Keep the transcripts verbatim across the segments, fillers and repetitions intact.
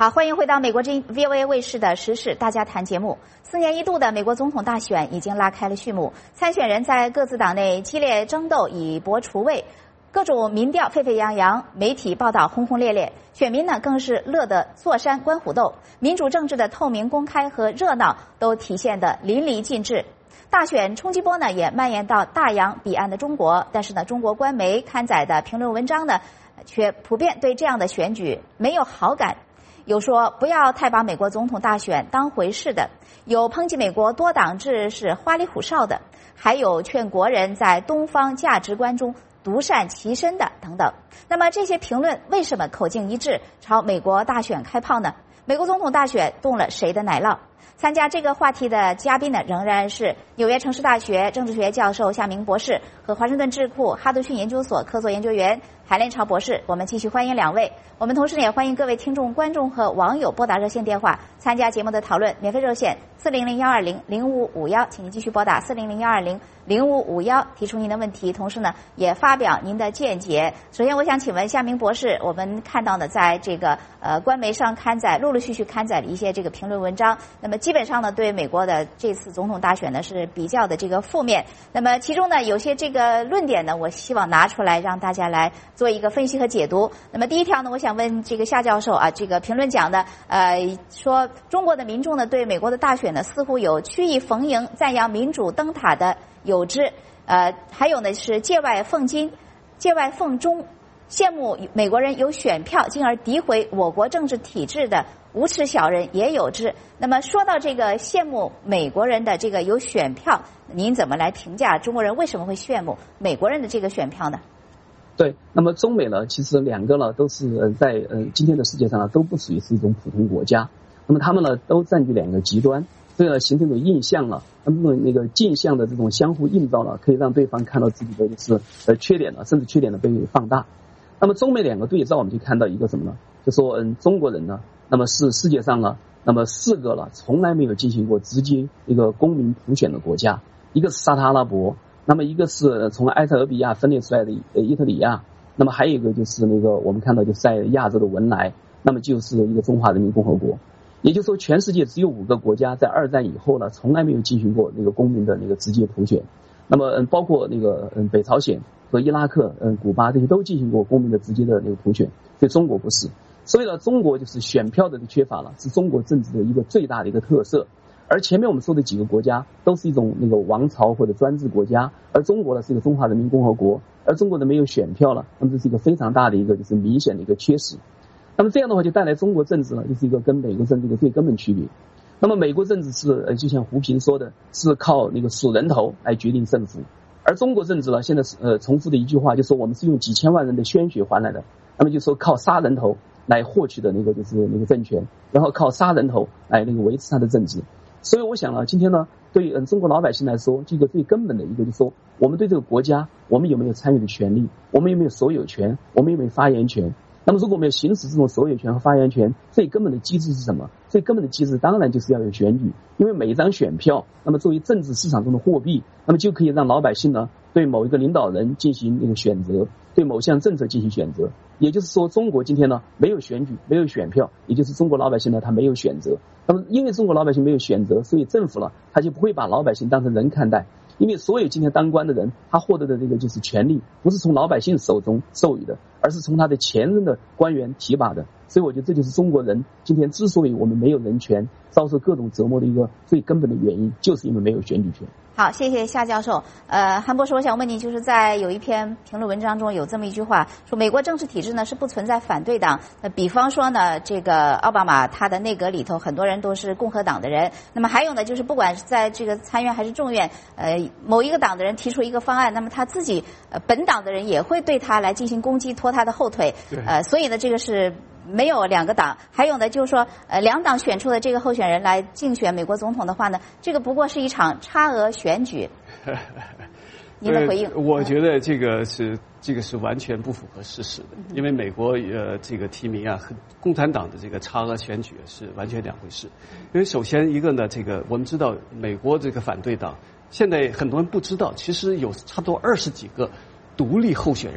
好，欢迎回到美国之音 V O A 卫视的时事大家谈节目。四年一度的美国总统大选已经拉开了序幕，参选人在各自党内激烈争斗，以搏厨位，各种民调沸沸扬扬，媒体报道轰轰烈烈，选民呢更是乐得坐山观虎斗，民主政治的透明、公开和热闹都体现得淋漓尽致。大选冲击波呢也蔓延到大洋彼岸的中国，但是呢，中国官媒刊载的评论文章呢，却普遍对这样的选举没有好感。有说不要太把美国总统大选当回事的，有抨击美国多党制是花里胡哨的，还有劝国人在东方价值观中独善其身的等等。那么这些评论为什么口径一致，朝美国大选开炮呢？美国总统大选动了谁的奶酪？参加这个话题的嘉宾呢，仍然是纽约城市大学政治学教授夏明博士和华盛顿智库哈德逊研究所客座研究员韩连朝博士。我们继续欢迎两位。我们同时也欢迎各位听众、观众和网友拨打热线电话参加节目的讨论。免费热线四零零幺二零零五五幺，请您继续拨打四零零幺二零零五五幺，提出您的问题，同时呢也发表您的见解。首先，我想请问夏明博士，我们看到呢，在这个呃官媒上刊载，陆陆续续刊载了一些这个评论文章，那么基本上呢，对美国的这次总统大选呢是比较的这个负面。那么其中呢，有些这个论点呢，我希望拿出来让大家来做一个分析和解读。那么第一条呢，我想问这个夏教授啊，这个评论讲的呃说中国的民众呢对美国的大选呢似乎有曲意逢迎、赞扬民主灯塔的有之，呃还有呢是界外奉金、界外奉中，羡慕美国人有选票，进而诋毁我国政治体制的无耻小人也有之。那么说到这个羡慕美国人的这个有选票，您怎么来评价中国人为什么会羡慕美国人的这个选票呢？ 对，那么中美呢，其实两个呢都是在呃今天的世界上呢都不属于是一种普通国家，那么他们呢都占据两个极端，所以呢形成一种印象了，那么那个镜像的这种相互映照了，可以让对方看到自己的就是呃缺点了，甚至缺点的被放大。那么中美两个对照，我们就看到一个什么呢？就说嗯中国人呢，那么是世界上呢，那么四个了从来没有进行过直接一个公民普选的国家，一个是沙特阿拉伯。那么一个是从埃塞俄比亚分裂出来的伊特里亚，那么还有一个就是那个我们看到就是在亚洲的文莱，那么就是一个中华人民共和国。也就是说全世界只有五个国家在二战以后呢从来没有进行过那个公民的那个直接普选。那么嗯包括那个嗯北朝鲜和伊拉克、嗯古巴这些都进行过公民的直接的那个普选，所以中国不是。所以呢中国就是选票的缺乏了，是中国政治的一个最大的一个特色。而前面我们说的几个国家都是一种那个王朝或者专制国家，而中国呢是一个中华人民共和国，而中国的没有选票了，那么这是一个非常大的一个就是明显的一个缺失。那么这样的话就带来中国政治呢就是一个跟美国政治的最根本区别。那么美国政治是呃就像胡平说的，是靠那个数人头来决定胜负，而中国政治呢现在是呃重复的一句话，就说我们是用几千万人的鲜血换来的，那么就说靠杀人头来获取的那个就是那个政权，然后靠杀人头来那个维持他的政治。所以我想呢，今天呢，对嗯中国老百姓来说，这个最根本的一个就是说，我们对这个国家，我们有没有参与的权利？我们有没有所有权？我们有没有发言权？那么如果我们要行使这种所有权和发言权，最根本的机制是什么？最根本的机制当然就是要有选举，因为每一张选票，那么作为政治市场中的货币，那么就可以让老百姓呢对某一个领导人进行那个选择，对某项政策进行选择。也就是说，中国今天呢没有选举，没有选票，也就是中国老百姓呢他没有选择。那么因为中国老百姓没有选择，所以政府呢他就不会把老百姓当成人看待。因为所有今天当官的人，他获得的这个就是权利，不是从老百姓手中授予的，而是从他的前任的官员提拔的。所以我觉得这就是中国人今天之所以我们没有人权，遭受各种折磨的一个最根本的原因，就是因为没有选举权。 好，谢谢夏教授。呃，韩博士，我想问你，就是在有一篇评论文章中有这么一句话，说美国政治体制呢是不存在反对党。那比方说呢，这个奥巴马他的内阁里头很多人都是共和党的人。那么还有呢，就是不管是在这个参院还是众院，呃，某一个党的人提出一个方案，那么他自己呃本党的人也会对他来进行攻击，拖他的后腿。呃，所以呢，这个是没有两个党。还有呢，就是说，呃，两党选出的这个候选人来竞选美国总统的话呢，这个不过是一场差额选举。您的回应？ 我觉得这个是这个是完全不符合事实的，因为美国呃这个提名啊和共产党的这个差额选举是完全两回事。因为首先一个呢，这个我们知道美国这个反对党，现在很多人不知道，其实有差不多二十几个独立候选人。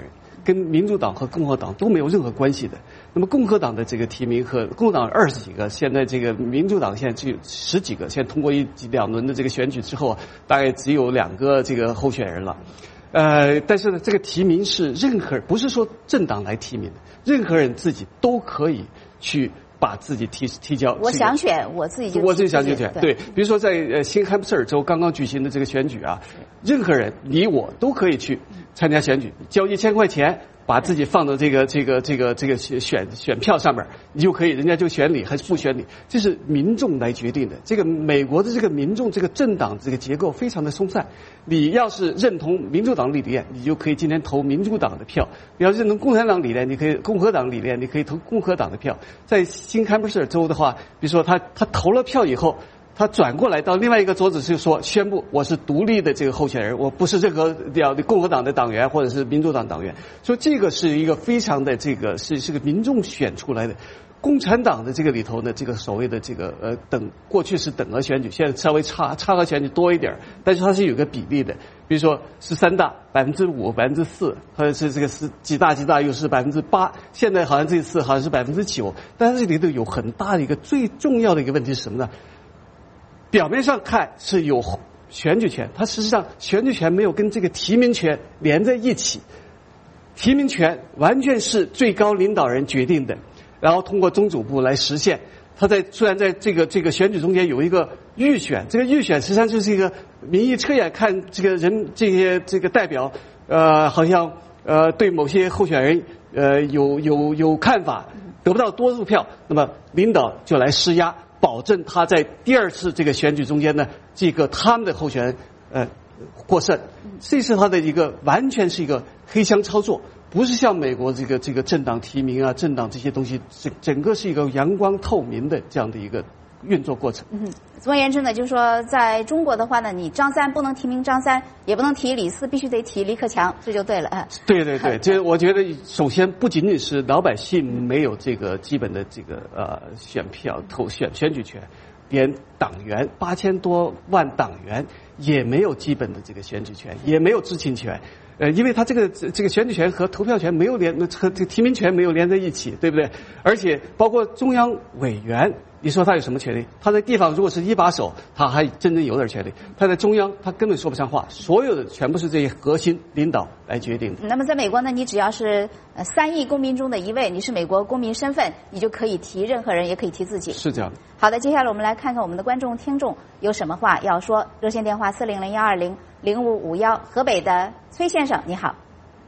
跟民主党和共和党都没有任何关系的。那么共和党的这个提名和共和党二十几个，现在这个民主党现在只有十几个，现在通过一两轮的这个选举之后，大概只有两个这个候选人了。呃，但是呢，这个提名是任何不是说政党来提名的，任何人自己都可以去把自己提提交。 我想选，我自己就我自己想选。对，比如说在呃新罕布什尔州刚刚举行的这个选举啊，任何人你我都可以去参加选举，交一千块钱。把自己放到这个这个这个这个选选票上面，你就可以，人家就选你还是不选你，这是民众来决定的。这个美国的这个民众这个政党这个结构非常的松散，你要是认同民主党理念，你就可以今天投民主党的票；你要认同共产党理念，你可以共和党理念，你可以投共和党的票。在新罕布什尔州的话，比如说他他投了票以后。他转过来到另外一个桌子就说宣布我是独立的这个候选人，我不是任何要共和党的党员或者是民主党党员，所以这个是一个非常的这个是是个民众选出来的。共产党的这个里头呢，这个所谓的这个呃等过去是等额选举，现在稍微差差额选举多一点，但是它是有个比例的，比如说十三大百分之五百分之四，或者是这个是几大几大又是百分之八，现在好像这次好像是百分之九，但是这里头有很大的一个最重要的一个问题是什么呢？表面上看是有选举权，它实际上选举权没有跟这个提名权连在一起，提名权完全是最高领导人决定的，然后通过中组部来实现。他在虽然在这个这个选举中间有一个预选，这个预选实际上就是一个民意测验，看这个人这些这个代表呃好像呃对某些候选人呃有有有看法，得不到多数票，那么领导就来施压。保证他在第二次这个选举中间呢，这个他们的候选人呃获胜，这是他的一个完全是一个黑箱操作，不是像美国这个这个政党提名啊、政党这些东西，整整个是一个阳光透明的这样的一个运作过程。 嗯，总而言之呢，就是说，在中国的话呢，你张三不能提名张三，也不能提李四，必须得提李克强，这就对了啊。 对对对，这我觉得首先不仅仅是老百姓没有这个基本的这个呃选票投选选举权，连党员八千多万党员也没有基本的这个选举权，也没有知情权。呃，因为他这个这个选举权和投票权没有连和这个提名权没有连在一起，对不对？而且包括中央委员。你说他有什么权利？他在地方如果是一把手，他还真正有点权利。他在中央，他根本说不上话。所有的全部是这些核心领导来决定的。 那么在美国呢，你只要是呃三亿公民中的一位，你是美国公民身份，你就可以提任何人，也可以提自己。 是这样的。 好的，接下来我们来看看我们的观众听众有什么话要说。热线电话四零零幺二零零五五幺，河北的崔先生，你好。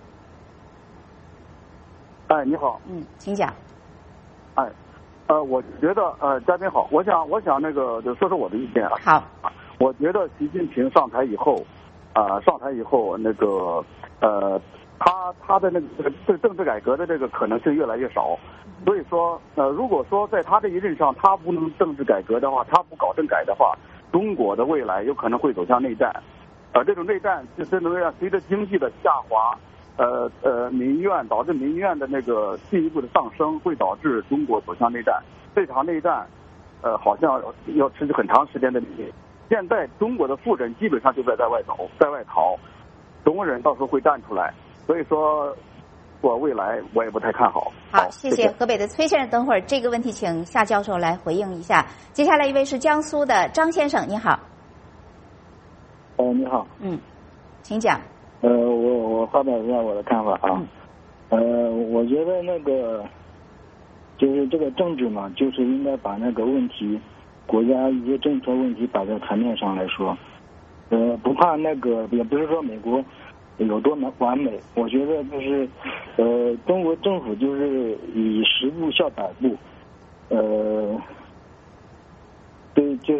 哎，你好。 嗯，请讲。 哎。呃，我觉得呃，嘉宾好，我想我想那个就说说我的意见啊。 好， 我觉得习近平上台以后，啊、呃，上台以后那个呃，他他的那个对政治改革的这个可能性越来越少，所以说呃，如果说在他这一任上他不能政治改革的话，他不搞政改的话，中国的未来有可能会走向内战，呃，这种内战就真能让随着经济的下滑。呃呃，民怨导致民怨的那个进一步的上升，会导致中国走向内战。这场内战，呃，好像要持续很长时间的。现在中国的富人基本上就在在外走，在外逃，穷人到时候会站出来。所以说，我未来我也不太看好。 好，好谢谢河北的崔先生。等会儿这个问题请夏教授来回应一下。接下来一位是江苏的张先生，你好。 哦，你好。 嗯，请讲。 呃，我我发表一下我的看法啊。呃，我觉得那个就是这个政治嘛，就是应该把那个问题，国家一些政策问题摆在台面上来说。呃，不怕那个，也不是说美国有多么完美，我觉得就是呃，中国政府就是以十步笑百步。呃，对，就是。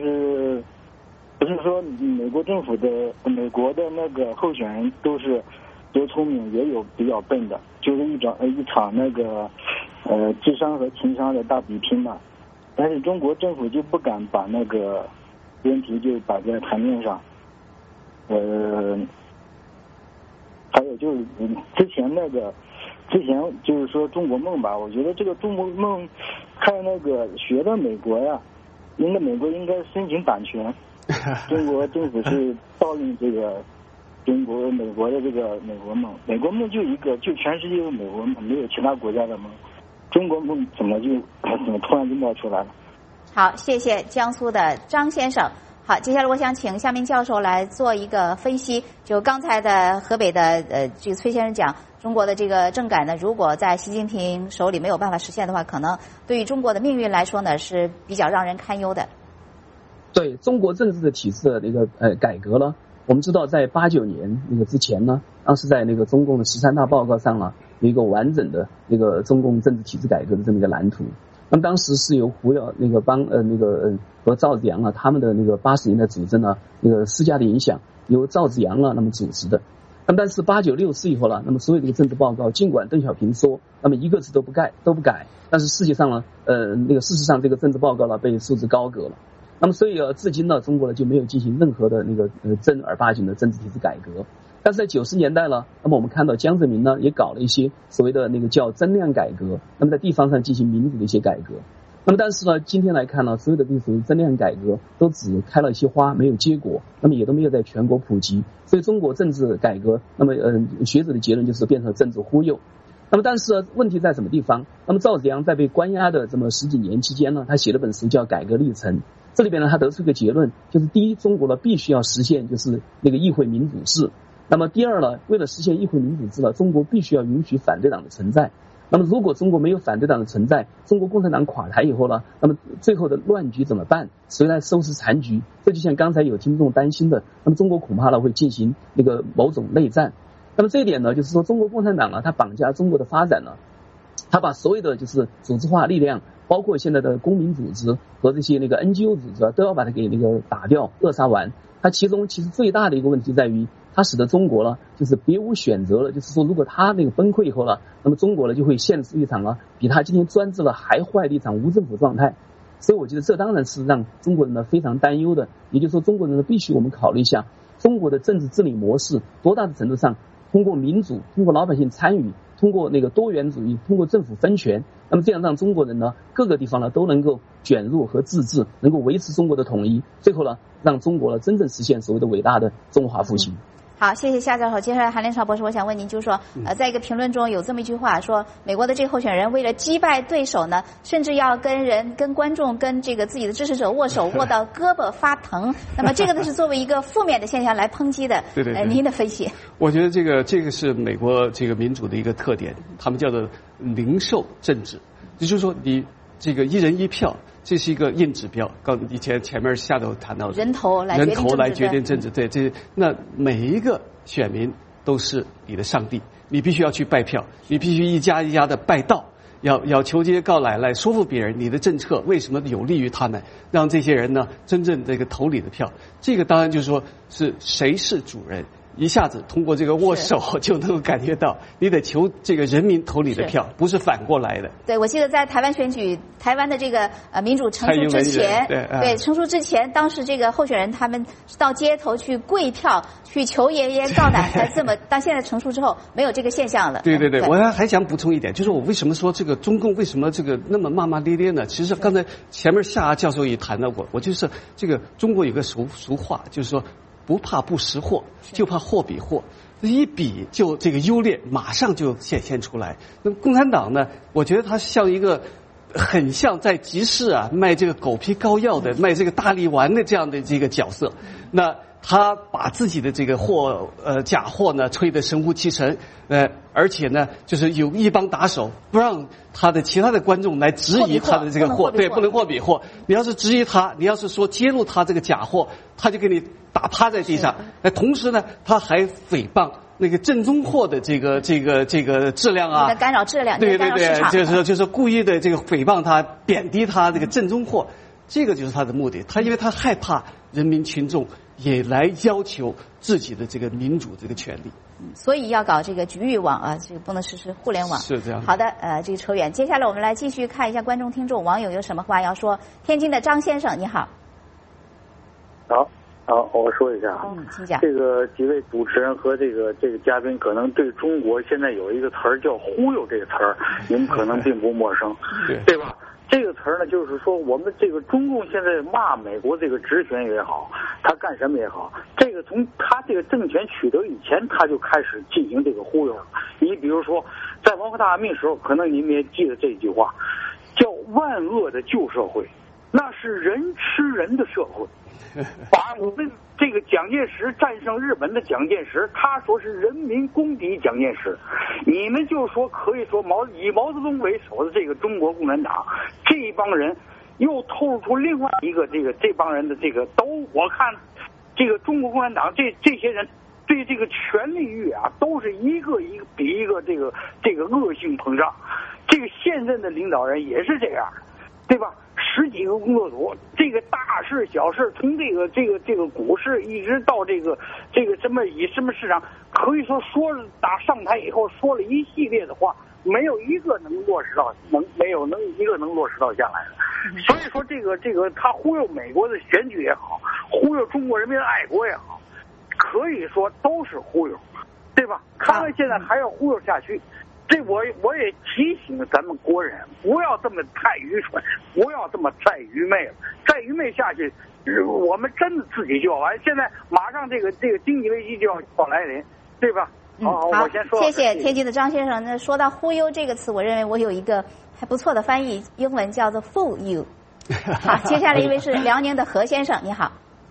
不是说美国政府的美国的那个候选人都是多聪明，也有比较笨的，就是一场一场那个呃智商和情商的大比拼嘛。但是中国政府就不敢把那个问题就摆在台面上。呃，还有就是之前那个之前就是说中国梦吧，我觉得这个中国梦看那个学的美国呀，应该美国应该申请版权。中国政府是盗用这个中国、美国的这个美国梦，美国梦就一个，就全世界有美国梦，没有其他国家的梦。中国梦怎么就怎么突然就冒出来了？ 好，谢谢江苏的张先生。好，接下来我想请夏明教授来做一个分析。就刚才的河北的呃，这个崔先生讲，中国的这个政改呢，如果在习近平手里没有办法实现的话，可能对于中国的命运来说呢，是比较让人堪忧的。 对中国政治的体制的那个呃改革呢，我们知道在八九年那个之前呢，当时在那个中共的十三大报告上呢，有一个完整的那个中共政治体制改革的这么一个蓝图。那么当时是由胡耀那个帮呃那个呃和赵紫阳啊他们的那个八十年代组织呢那个施加的影响，由赵紫阳啊那么主持的。那么但是八九六四以后了，那么所有这个政治报告，尽管邓小平说，那么一个字都不改都不改，但是世界上呢呃那个事实上这个政治报告呢被束之高阁了。那么所以啊至今呢中国呢就没有进行任何的那个呃正儿八经的政治体制改革。但是在九十年代呢，那么我们看到江泽民呢也搞了一些所谓的那个叫增量改革，那么在地方上进行民主的一些改革。那么但是呢，今天来看呢，所有的这个所谓增量改革都只开了一些花，没有结果，那么也都没有在全国普及。所以中国政治改革，那么呃学者的结论就是变成政治忽悠。那么但是呢问题在什么地方？那么赵紫阳在被关押的这么十几年期间呢，他写了本书叫《改革历程》。这里边呢，他得出一个结论，就是第一，中国呢必须要实现就是那个议会民主制。那么第二呢，为了实现议会民主制呢，中国必须要允许反对党的存在。那么如果中国没有反对党的存在，中国共产党垮台以后呢，那么最后的乱局怎么办？谁来收拾残局？这就像刚才有听众担心的，那么中国恐怕呢会进行那个某种内战。那么这一点呢，就是说中国共产党呢，它绑架中国的发展呢，它把所有的就是组织化力量，包括现在的公民组织和这些那个 N G O 组织啊，都要把它给那个打掉、扼杀完。它其中其实最大的一个问题在于，它使得中国呢就是别无选择了，就是说如果它那个崩溃以后了，那么中国呢就会陷入一场呢比它今天专制了还坏的一场无政府状态。所以我觉得这当然是让中国人呢非常担忧的。也就是说，中国人呢必须我们考虑一下中国的政治治理模式多大的程度上通过民主，通过老百姓参与，通过那个多元主义，通过政府分权，那么这样让中国人呢各个地方呢都能够卷入和自治，能够维持中国的统一，最后呢让中国呢真正实现所谓的伟大的中华复兴。嗯好，谢谢夏教授。接下来韩连超博士，我想问您，就是说，呃，在一个评论中有这么一句话，说美国的这个候选人为了击败对手呢，甚至要跟人、跟观众、跟这个自己的支持者握手，握到胳膊发疼。那么这个呢是作为一个负面的现象来抨击的。 对对对。 呃，您的分析？ 我觉得这个这个是美国这个民主的一个特点，他们叫做零售政治，也就是说你这个一人一票。这是一个硬指标，刚以前前面下头谈到人头来人头来决定政治，对，这那每一个选民都是你的上帝，你必须要去拜票，你必须一家一家的拜道，要要求街告来来说服别人你的政策为什么有利于他们，让这些人呢真正这个投你的票。这个当然就是说是谁是主人。一下子通过这个握手就能够感觉到，你得求这个人民投你的票，不是反过来的。 对，我记得在台湾选举，台湾的这个呃民主成熟之前， 对、啊、 对成熟之前，当时这个候选人他们到街头去跪票，去求爷爷告奶奶，这么到现在成熟之后，没有这个现象了。 对对对，对我还还想补充一点，就是我为什么说这个中共为什么这个那么骂骂咧咧呢？其实刚才前面夏教授也谈到过，我就是这个中国有个俗俗话，就是说。不怕不识货，就怕货比货，一比就这个优劣马上就显现出来。那么共产党呢，我觉得它像一个很像在集市啊卖这个狗皮膏药的、卖这个大力丸的这样的这个角色。那他把自己的这个货呃假货呢吹得神乎其神，呃，而且呢就是有一帮打手不让他的其他的观众来质疑他的这个货，对，不能货比货。你要是质疑他，你要是说揭露他这个假货，他就给你打趴在地上。呃，同时呢，他还诽谤那个正宗货的这个这个这个质量啊， 干扰质量， 对对对，就是就是故意的这个诽谤他、贬低他这个正宗货，这个就是他的目的。他因为他害怕人民群众也来要求自己的这个民主这个权利， 所以要搞这个局域网啊，这个不能实施互联网。 是这样。 好的，呃，这个扯远。接下来我们来继续看一下观众、听众、网友有什么话要说。天津的张先生，你好。 好，好，我说一下啊， 嗯，请讲。 这个几位主持人和这个这个嘉宾可能对中国现在有一个词儿叫忽悠这个词儿，你们可能并不陌生， 对对吧？这个词儿呢，就是说我们这个中共现在骂美国这个职权也好，他干什么也好，这个从他这个政权取得以前，他就开始进行这个忽悠了。你比如说，在文化大革命时候，可能你们也记得这句话，叫“万恶的旧社会”，那是人吃人的社会。把我们这个蒋介石战胜日本的蒋介石，他说是人民公敌蒋介石，你们就说可以说毛以毛泽东为首的这个中国共产党这一帮人，又透露出另外一个这个这帮人的这个都我看，这个中国共产党这这些人对这个权力欲啊，都是一个一个比一个这个这个恶性膨胀。这个现任的领导人也是这样，对吧？十几个工作组，这个大事小事，从这个这个这个股市一直到这个这个什么以什么市场，可以说说打上台以后说了一系列的话，没有一个能落实到能没有能一个能落实到下来的。所以说这个这个他忽悠美国的选举也好，忽悠中国人民的爱国也好，可以说都是忽悠，对吧？他们现在还要忽悠下去。这我我也提醒咱们国人，不要这么太愚蠢，不要这么再愚昧了，再愚昧下去，我们真的自己就要完。现在马上这个这个经济危机就要要来临，对吧？ 嗯， 好， 好， 我先说。 谢谢天津的张先生。那说到忽悠这个词，我认为我有一个还不错的翻译，英文叫做 fool you。好，接下来一位是辽宁的何先生，你好。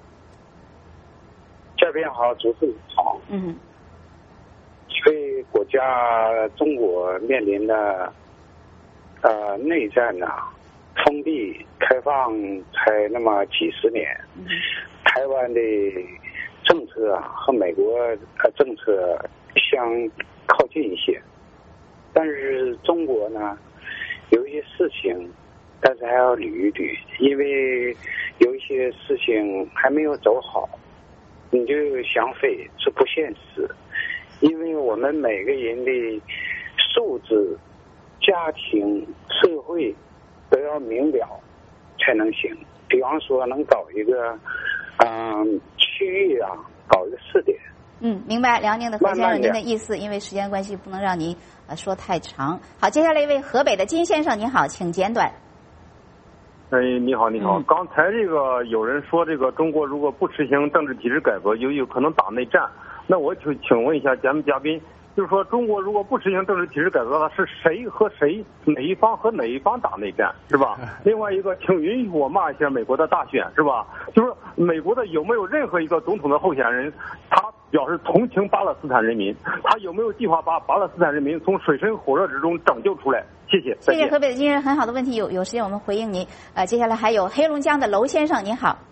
这边好，主持人好。 嗯。 因为国家中国面临的呃内战呐、啊，封闭开放才那么几十年，嗯、台湾的政策啊和美国呃政策相靠近一些，但是中国呢有一些事情，但是还要捋一捋，因为有一些事情还没有走好，你就想飞是不现实。因为我们每个人的素质、家庭、社会都要明了才能行。比方说，能搞一个嗯区域啊，搞一个试点。 嗯，明白，辽宁的何先生您的意思，因为时间关系不能让您呃说太长。好，接下来一位河北的金先生，您好，请简短。 哎，你好，你好。 嗯、 刚才这个有人说，这个中国如果不实行政治体制改革，有有可能打内战。那我就请问一下咱们嘉宾，就是说中国如果不实行政治体制改革的话，是谁和谁，哪一方和哪一方打内战，是吧？另外一个，请允许我骂一下美国的大选，是吧？就是美国的有没有任何一个总统的候选人，他表示同情巴勒斯坦人民，他有没有计划把巴勒斯坦人民从水深火热之中拯救出来？谢谢。 谢谢河北的金人，很好的问题，有有时间我们回应您。呃，接下来还有黑龙江的娄先生，您好。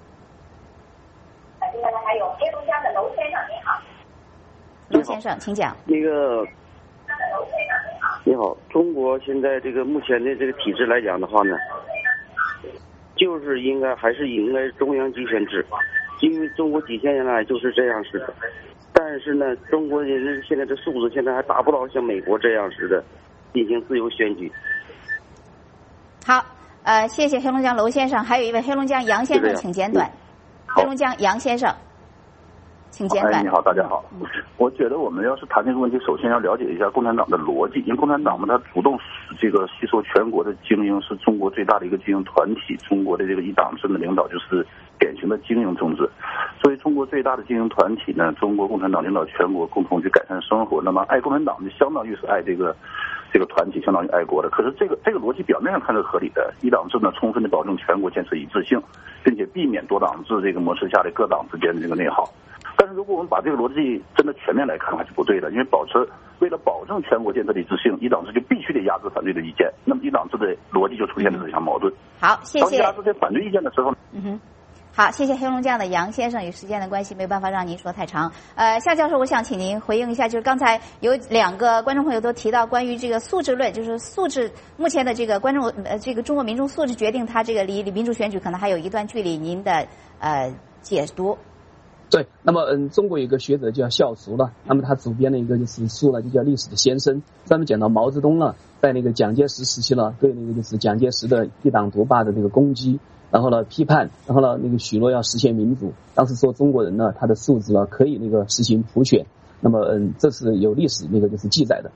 接下来还有黑龙江的娄先生，您好。娄先生，请讲。 那个，你好，中国现在这个目前的这个体制来讲的话呢，就是应该还是应该中央集权制，因为中国几千年来就是这样式的。但是呢，中国人现在的素质现在还达不到像美国这样式的进行自由选举。 好，呃，谢谢黑龙江娄先生，还有一位黑龙江杨先生，请简短。黑龙江杨先生。请简短。 哎，你好，大家好。嗯、我觉得我们要是谈这个问题，首先要了解一下共产党的逻辑。因为共产党嘛，它主动这个吸收全国的精英，是中国最大的一个精英团体。中国的这个一党制的领导就是典型的精英政治。作为中国最大的精英团体呢，中国共产党领导全国共同去改善生活。那么爱共产党就相当于是爱这个这个团体，相当于爱国的。可是这个这个逻辑表面上看是合理的，一党制呢充分的保证全国建设一致性，并且避免多党制这个模式下的各党之间的这个内耗。但是如果我们把这个逻辑真的全面来看，还是不对的。因为保持为了保证全国建设的一致性，一党制就必须得压制反对的意见，那么一党制的逻辑就出现了自相矛盾。 好，谢谢。 当压制这反对意见的时候， 嗯哼，好，谢谢黑龙江的杨先生。与时间的关系，没办法让您说太长。呃，夏教授，我想请您回应一下，就是刚才有两个观众朋友都提到关于这个素质论，就是素质目前的这个观众呃这个中国民众素质决定他这个离离民主选举可能还有一段距离，您的呃解读。 对，那么嗯，中国有一个学者叫萧淑了，那么他主编了一个就是书呢，就叫《历史的先生》，专门讲到毛泽东呢，在那个蒋介石时期呢，对那个就是蒋介石的一党独霸的这个攻击，然后呢批判，然后呢那个许诺要实现民主，当时说中国人呢他的素质呢可以那个实行普选，那么嗯这是有历史那个就是记载的。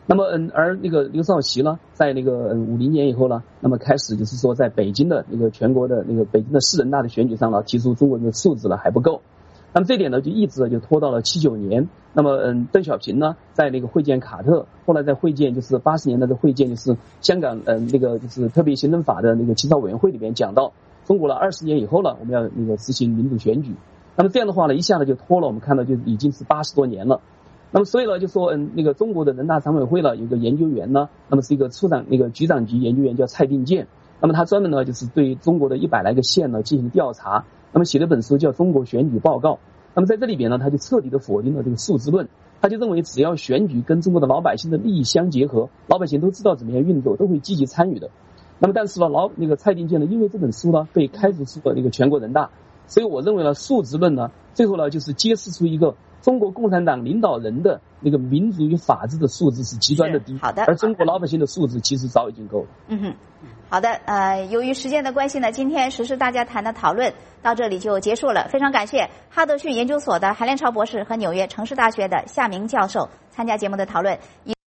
那么嗯，而那个刘少奇呢，在那个嗯五零年以后呢，那么开始就是说在北京的那个全国的那个北京的市人大的选举上呢，提出中国的素质呢还不够。那么这点呢，就一直就拖到了七九年。那么嗯，邓小平呢，在那个会见卡特，后来在会见就是八十年代的会见，就是香港嗯那个就是特别行政法的那个起草委员会里面讲到，中国了二十年以后呢，我们要那个实行民主选举。那么这样的话呢，一下子就拖了，我们看到就已经是八十多年了。那么所以呢，就说嗯，那个中国的人大常委会呢，有个研究员呢，那么是一个处长那个局长级研究员叫蔡定健，那么他专门呢就是对中国的一百来个县呢进行调查，那么写了本书叫《中国选举报告》。那么在这里边呢，他就彻底的否定了这个素质论，他就认为只要选举跟中国的老百姓的利益相结合，老百姓都知道怎么样运作，都会积极参与的。那么但是呢，老那个蔡定健呢，因为这本书呢被开除出了那个全国人大，所以我认为呢，素质论呢，最后呢就是揭示出一个中国共产党领导人的那个民主与法治的素质是极端的低， 好的， 而中国老百姓的素质其实早已经够了。 嗯哼，好的，呃，由于时间的关系呢，今天时事大家谈的讨论到这里就结束了。非常感谢哈德逊研究所的韩连超博士和纽约城市大学的夏明教授参加节目的讨论。